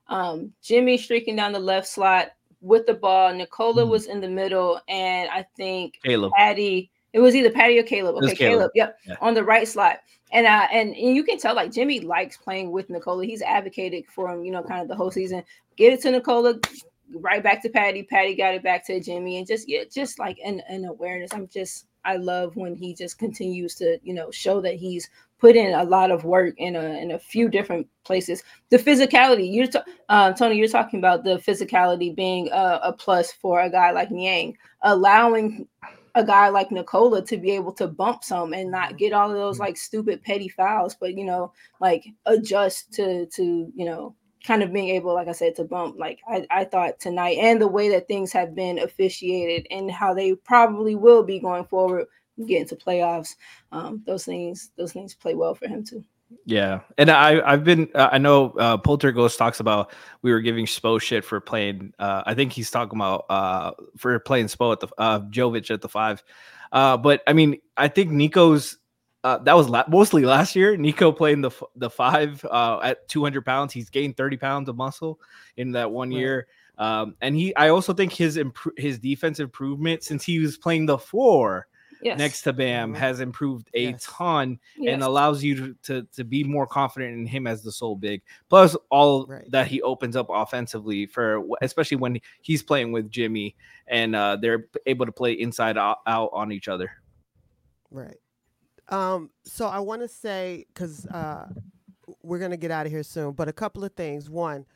Um, Jimmy streaking down the left slot with the ball. Nikola mm. was in the middle, and I think Caleb. Patty. It was either Patty or Caleb. Okay, Caleb. Caleb. Yep, yeah. On the right slot. And uh, and and you can tell like Jimmy likes playing with Nikola. He's advocated for him, you know, kind of the whole season. Get it to Nikola, right back to Patty. Patty got it back to Jimmy, and just yeah, just like an, an awareness. I'm just I love when he just continues to, you know, show that he's put in a lot of work in a in a few different places. The physicality, you're t- uh, Tony, you're talking about the physicality being a, a plus for a guy like Niang, allowing a guy like Nikola to be able to bump some and not get all of those like stupid petty fouls, but you know, like adjust to to you know, kind of being able, like I said, to bump. Like I, I thought tonight, and the way that things have been officiated and how they probably will be going forward, get into playoffs. Um, those things, those things play well for him too. Yeah, and I I've been uh, I know uh, Polterghost talks about we were giving Spo shit for playing. Uh, I think he's talking about uh, for playing Spo at the uh, Jovic at the five. Uh, but I mean, I think Nico's uh, that was la- mostly last year. Nico playing the the five uh, at two hundred pounds. He's gained thirty pounds of muscle in that one right. year. Um, and he I also think his imp- his defense improvement since he was playing the four. Yes. Next to Bam mm-hmm. has improved a yes. ton yes. and allows you to, to to be more confident in him as the sole big. Plus all right. that he opens up offensively for, especially when he's playing with Jimmy and uh, they're able to play inside out, out on each other. Right. Um. So I want to say, because uh, we're gonna get out of here soon, but a couple of things. One,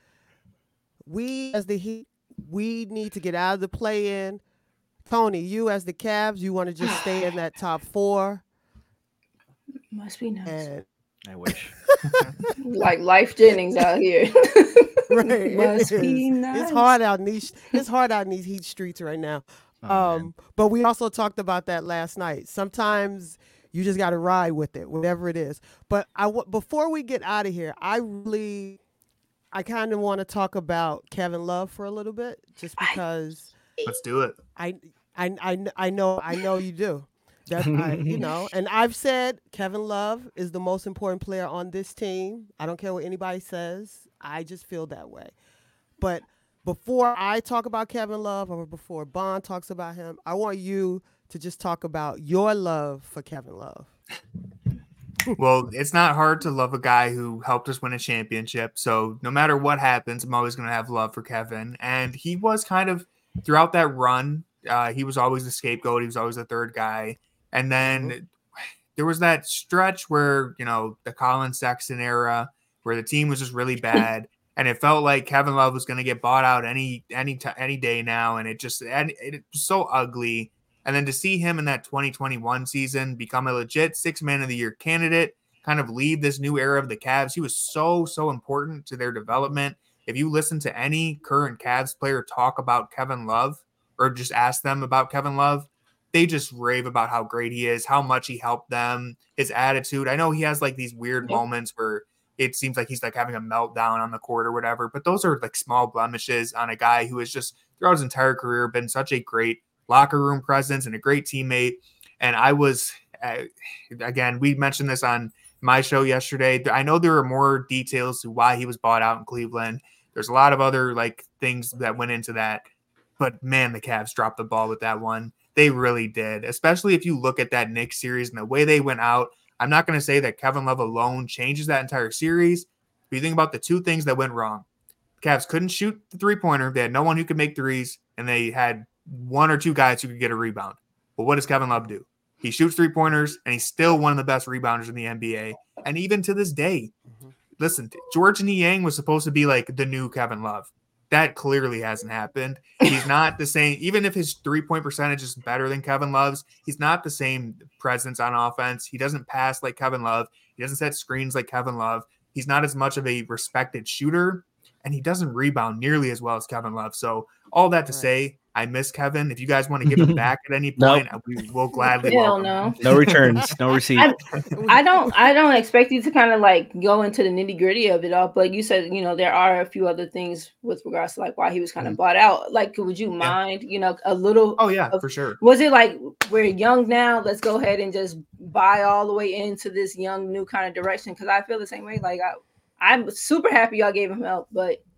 we as the Heat, we need to get out of the play-in. Tony, you as the Cavs, you want to just stay in that top four? Must be nice. And... I wish. Like Life Jennings out here. Right. Must it be nice. It's hard out in these. It's hard out in these Heat streets right now. Oh, um, but we also talked about that last night. Sometimes you just got to ride with it, whatever it is. But I w- before we get out of here, I really, I kind of want to talk about Kevin Love for a little bit, just because. Let's do it. I. I, I, I know I know you do. That's I, you know, and I've said Kevin Love is the most important player on this team. I don't care what anybody says. I just feel that way. But before I talk about Kevin Love or before Bond talks about him, I want you to just talk about your love for Kevin Love. Well, it's not hard to love a guy who helped us win a championship. So no matter what happens, I'm always going to have love for Kevin. And he was kind of throughout that run. Uh, he was always the scapegoat. He was always the third guy. And then mm-hmm. there was that stretch where, you know, the Colin Sexton era where the team was just really bad. And it felt like Kevin Love was going to get bought out any any t- any day now. And it just and it was so ugly. And then to see him in that twenty twenty-one season become a legit six man of the year candidate, kind of lead this new era of the Cavs. He was so, so important to their development. If you listen to any current Cavs player talk about Kevin Love, or just ask them about Kevin Love, they just rave about how great he is, how much he helped them, his attitude. I know he has like these weird yep. moments where it seems like he's like having a meltdown on the court or whatever, but those are like small blemishes on a guy who has just throughout his entire career been such a great locker room presence and a great teammate. And I was, uh, again, we mentioned this on my show yesterday. I know there are more details to why he was bought out in Cleveland. There's a lot of other like things that went into that. But, man, the Cavs dropped the ball with that one. They really did, especially if you look at that Knicks series and the way they went out. I'm not going to say that Kevin Love alone changes that entire series. But you think about the two things that went wrong. The Cavs couldn't shoot the three-pointer. They had no one who could make threes, and they had one or two guys who could get a rebound. But what does Kevin Love do? He shoots three-pointers, and he's still one of the best rebounders in the N B A. And even to this day, mm-hmm. listen, George Niang was supposed to be like the new Kevin Love. That clearly hasn't happened. He's not the same. Even if his three-point percentage is better than Kevin Love's, he's not the same presence on offense. He doesn't pass like Kevin Love. He doesn't set screens like Kevin Love. He's not as much of a respected shooter, and he doesn't rebound nearly as well as Kevin Love. So all that to right. say, I miss Kevin. If you guys want to give him back at any point, nope. we will gladly Hell welcome no. him. No returns, no receipts. I, I don't I don't expect you to kind of like go into the nitty gritty of it all, but you said, you know, there are a few other things with regards to like why he was kind of bought out. Like, would you mind, yeah. you know, a little? Oh yeah, of, for sure. Was it like, we're young now, let's go ahead and just buy all the way into this young new kind of direction? Because I feel the same way. Like I, I'm super happy y'all gave him help, but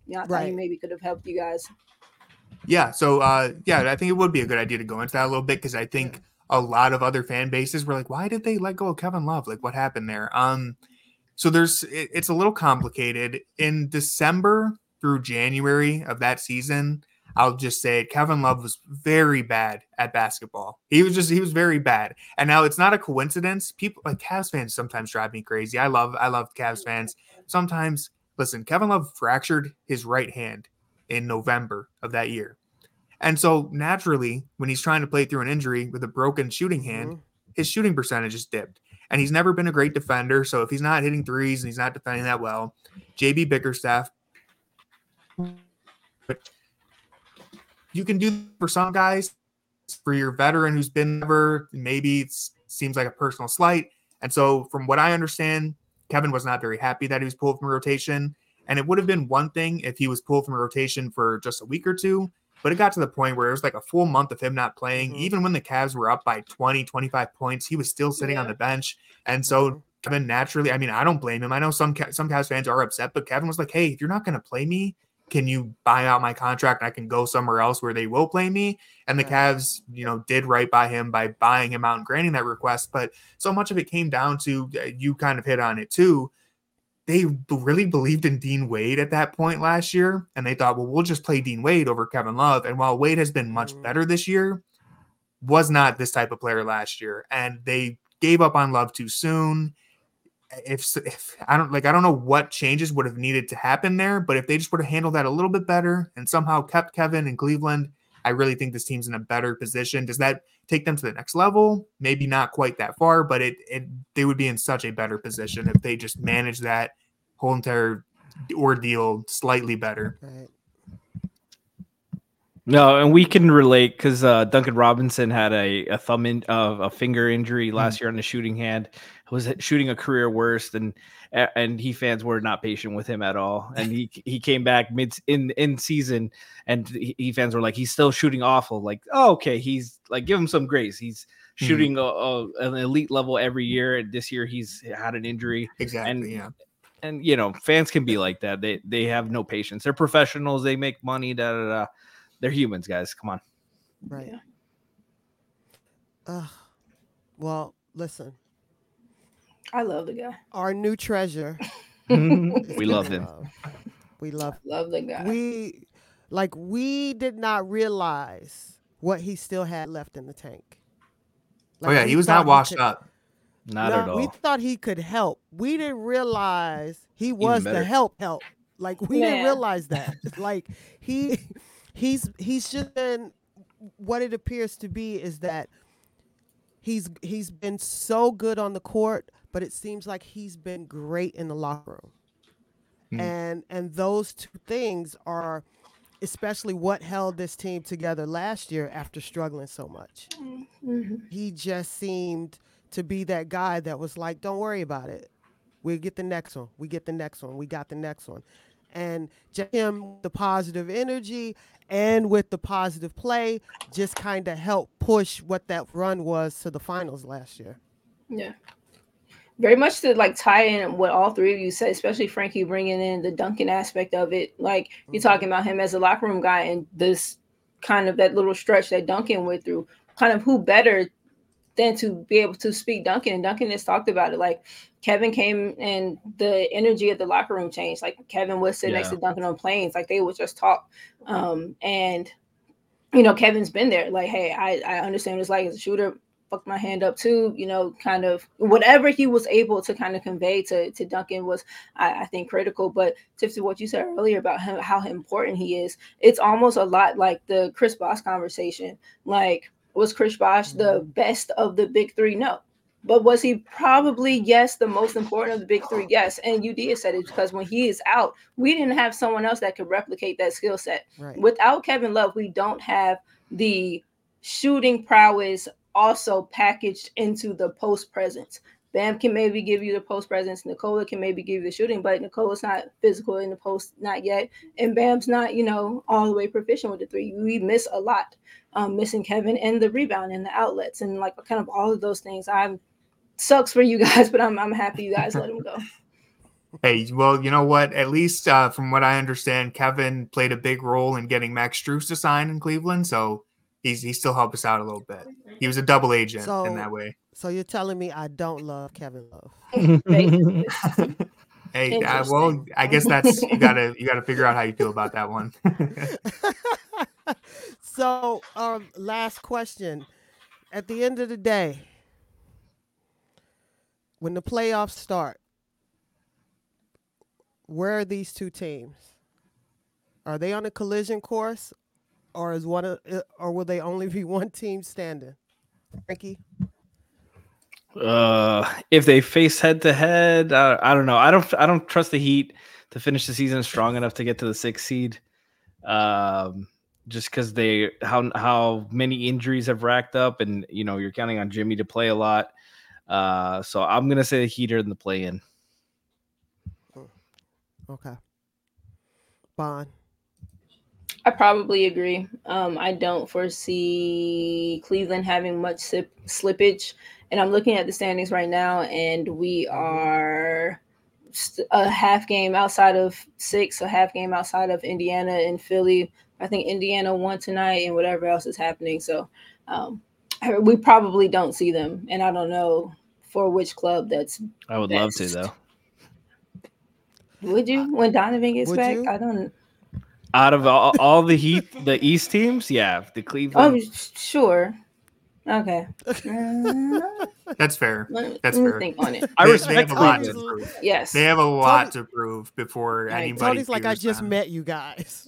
You know, I thought he Right. maybe could have helped you guys. Yeah. So, uh, yeah, I think it would be a good idea to go into that a little bit because I think a lot of other fan bases were like, why did they let go of Kevin Love? Like, what happened there? Um, so there's, it, it's a little complicated. In December through January of that season, I'll just say it, Kevin Love was very bad at basketball. He was just, he was very bad. And now it's not a coincidence. People like Cavs fans sometimes drive me crazy. I love, I love Cavs fans. Sometimes, listen, Kevin Love fractured his right hand in November of that year. And so naturally, when he's trying to play through an injury with a broken shooting hand, Mhm. his shooting percentage is dipped. And he's never been a great defender. So if he's not hitting threes and he's not defending that well, J B Bickerstaff, but you can do for some guys, for your veteran who's been never, maybe it seems like a personal slight. And so from what I understand, Kevin was not very happy that he was pulled from rotation. And it would have been one thing if he was pulled from rotation for just a week or two, but it got to the point where it was like a full month of him not playing. Mhm. Even when the Cavs were up by twenty, twenty-five points, he was still sitting on Yeah. the bench. And so Mhm. Kevin naturally, I mean, I don't blame him. I know some Ca- some Cavs fans are upset, but Kevin was like, hey, if you're not going to play me, can you buy out my contract and I can go somewhere else where they will play me? And the Right. Cavs, you know, did right by him by buying him out and granting that request. But so much of it came down to, uh, you kind of hit on it too, they b- really believed in Dean Wade at that point last year. And they thought, well, we'll just play Dean Wade over Kevin Love. And while Wade has been much Mhm. better this year, was not this type of player last year. And they gave up on Love too soon. If, if I don't like, I don't know what changes would have needed to happen there, but if they just would have handled that a little bit better and somehow kept Kevin in Cleveland, I really think this team's in a better position. Does that take them to the next level? Maybe not quite that far, but it, it they would be in such a better position if they just managed that whole entire ordeal slightly better. Right. No, and we can relate because uh, Duncan Robinson had a, a thumb in uh, a finger injury last year on the shooting hand. Was shooting a career worst, and and he fans were not patient with him at all. And he he came back mid in in season, and he, he fans were like, he's still shooting awful. Like, oh, okay, he's like, give him some grace. He's shooting a, a, an elite level every year, and this year he's had an injury. Exactly. And, yeah. And you know, fans can be like that. They they have no patience. They're professionals. They make money. Da da da. They're humans, guys. Come on. Right. Yeah. Uh, well, listen, I love the guy. our new treasure. We love him. Love. We love. Love the guy. We like we did not realize what he still had left in the tank. Oh yeah, we he was thought not washed could- up. Not no, at all. We thought he could help. We didn't realize he was the better. help help. Like we didn't Yeah. realize that. Like he he's he's just been what it appears to be is that he's he's been so good on the court, but it seems like he's been great in the locker room. Hmm. And and those two things are especially what held this team together last year after struggling so much. Mhm. He just seemed to be that guy that was like, don't worry about it. We'll get the next one. We get the next one. We got the next one. And just him, the positive energy and with the positive play, just kind of helped push what that run was to the finals last year. Yeah. Very much to like tie in what all three of you said, especially Frankie bringing in the Duncan aspect of it. Like you're talking about him as a locker room guy and this kind of that little stretch that Duncan went through, kind of who better than to be able to speak Duncan. And Duncan has talked about it. Like Kevin came and the energy of the locker room changed. Like Kevin would sit next Yeah. to Duncan on planes. Like they would just talk. Um, and, you know, Kevin's been there. Like, hey, I, I understand what it's like as a shooter. Fuck my hand up too. You know, kind of whatever he was able to kind of convey to, to Duncan was, I, I think, critical. But Tiff, to what you said earlier about him, how important he is, it's almost a lot like the Chris Bosh conversation. Like, was Chris Bosh the best of the big three? No. But was he probably, yes, the most important of the big three? Yes. And you did said it because when he is out, we didn't have someone else that could replicate that skill set. Right. Without Kevin Love, we don't have the shooting prowess also packaged into the post presence. Bam can maybe give you the post presence. Nikola can maybe give you the shooting, but Nikola's not physical in the post, not yet. And Bam's not, you know, all the way proficient with the three. We miss a lot. Um, missing Kevin and the rebound and the outlets and like kind of all of those things. I'm sucks for you guys, but I'm I'm happy you guys let him go. Hey, well, you know what? At least uh, from what I understand, Kevin played a big role in getting Max Strus to sign in Cleveland, so he's he still helped us out a little bit. He was a double agent So, in that way. so you're telling me I don't love Kevin Love? Hey, uh, well, I guess that's you gotta you gotta figure out how you feel about that one. So, um, last question. At the end of the day, when the playoffs start, where are these two teams? Are they on a collision course, or is one of, or will they only be one team standing? Frankie? Uh, if they face head to head, I don't know. I don't. I don't trust the Heat to finish the season strong enough to get to the sixth seed. Um, just because they how how many injuries have racked up, and you know you're counting on Jimmy to play a lot. Uh, so I'm gonna say the Heat are in the play-in. Okay. Bond. I probably agree. Um, I don't foresee Cleveland having much sip, slippage. And I'm looking at the standings right now, and we are st- a half game outside of six, a half game outside of Indiana and Philly. I think Indiana won tonight and whatever else is happening. So um, we probably don't see them. And I don't know for which club that's I would best. love to, though. Would you? When Donovan gets Would back? you? I don't Out of all, all the Heat, the East teams, yeah, the Cleveland. Oh, sure. Okay. That's fair. Let, That's let me fair. think on it. I They, respect they have a lot to Cleveland. prove. Yes. They have a lot Tony- to prove before Right. anybody. Tony's like, I fears just them. met you guys.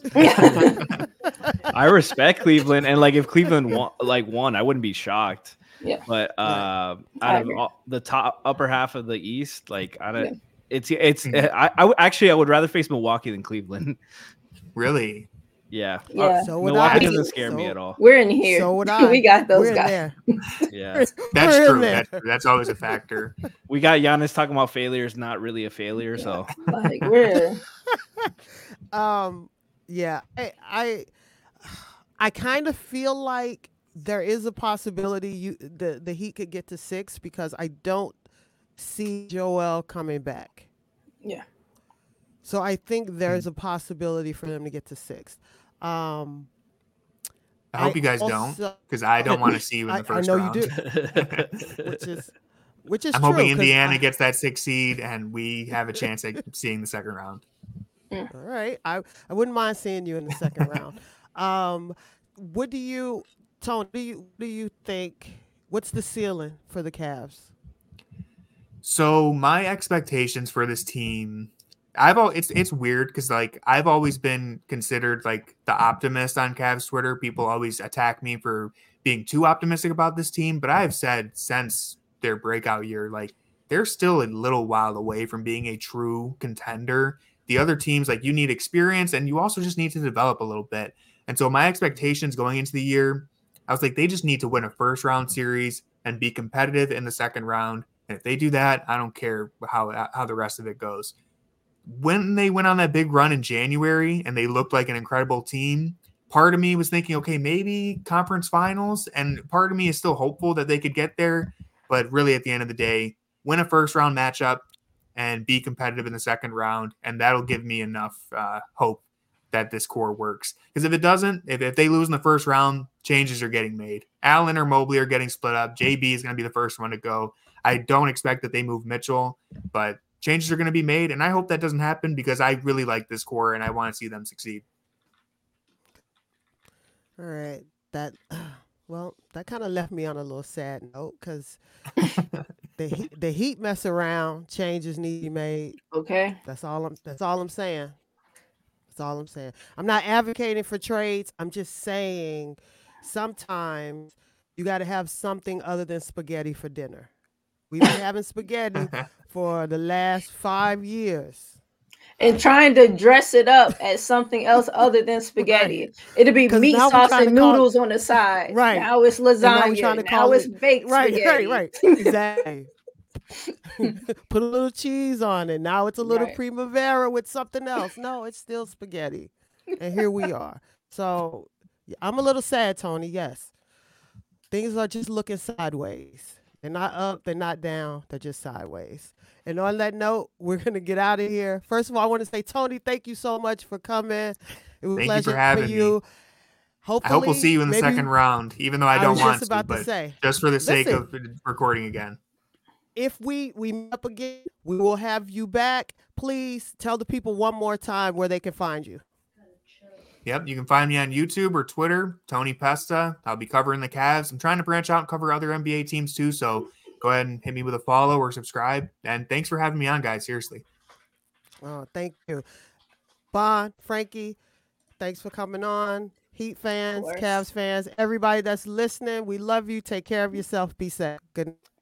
I respect Cleveland, and like if Cleveland won, like won, I wouldn't be shocked. Yeah. But uh, I out of agree. all, the top upper half of the East, like I don't, Yeah. it's it's. Mhm. I, I would- actually I would rather face Milwaukee than Cleveland. Really? Yeah, Yeah. Uh, So would Milwaukee I. doesn't scare me So- at all. We're in here. So would I. We got those We're in guys. there. Yeah, That's We're in true. there. That's, true. That's always a factor. we got Giannis talking about failure is not really a failure. So Like we're um yeah i i, I kind of feel like there is a possibility you the the Heat could get to six, because I don't see Joel coming back. yeah. So I think there's a possibility for them to get to six. um I hope I you guys don't, also- because I don't want to see you in I, the I first know round. you do, which is which is I'm true, hoping 'cause Indiana I- gets that sixth seed and we have a chance at seeing the second round. All right. I, I wouldn't mind seeing you in the second round. Um, what do you, Tony, do you, do you think, what's the ceiling for the Cavs? So my expectations for this team, I've al- it's it's weird because like I've always been considered like the optimist on Cavs Twitter. People always attack me for being too optimistic about this team, but I have said since their breakout year, like they're still a little while away from being a true contender. The other teams, like you need experience and you also just need to develop a little bit. And so my expectations going into the year, I was like, they just need to win a first round series and be competitive in the second round. And if they do that, I don't care how how the rest of it goes. When they went on that big run in January and they looked like an incredible team, part of me was thinking, okay, maybe conference finals. And part of me is still hopeful that they could get there. But really, at the end of the day, win a first round matchup and be competitive in the second round. And that'll give me enough uh, hope that this core works. Because if it doesn't, if, if they lose in the first round, changes are getting made. Allen or Mobley are getting split up. J B is going to be the first one to go. I don't expect that they move Mitchell, but changes are going to be made. And I hope that doesn't happen because I really like this core and I want to see them succeed. All right. That, well, that kind of left me on a little sad note, because the Heat, the Heat mess around, changes need to be made. Okay. That's all I'm, that's all I'm saying. That's all I'm saying. I'm not advocating for trades. I'm just saying sometimes you got to have something other than spaghetti for dinner. We've been having spaghetti for the last five years. And trying to dress it up as something else other than spaghetti. Right. It'll be 'Cause meat now we're sauce trying and to call- noodles on the side. Right. Now it's And now lasagna. we're trying to now call it's it- baked Right, spaghetti. right, right. Exactly. Put a little cheese on it. Now it's a little Right. primavera with something else. No, it's still spaghetti. And here we are. So yeah, I'm a little sad, Tony. Yes. Things are just looking sideways. They're not up, they're not down, they're just sideways. And on that note, we're going to get out of here. First of all, I want to say, Tony, thank you so much for coming. It was a Thank you pleasure for having you. me. Hopefully, I hope we'll see you in the maybe- second round, even though I I don't was want just to, about to but say. just for the sake Listen. of recording again. If we we meet up again, we will have you back. Please tell the people one more time where they can find you. Yep, you can find me on YouTube or Twitter, Tony Pesta. I'll be covering the Cavs. I'm trying to branch out and cover other N B A teams too, so go ahead and hit me with a follow or subscribe. And thanks for having me on, guys. Seriously. Oh, thank you. Bon, Frankie, thanks for coming on. Heat fans, course. Cavs fans, everybody that's listening, we love you. Take care of yourself. Be safe. Good night.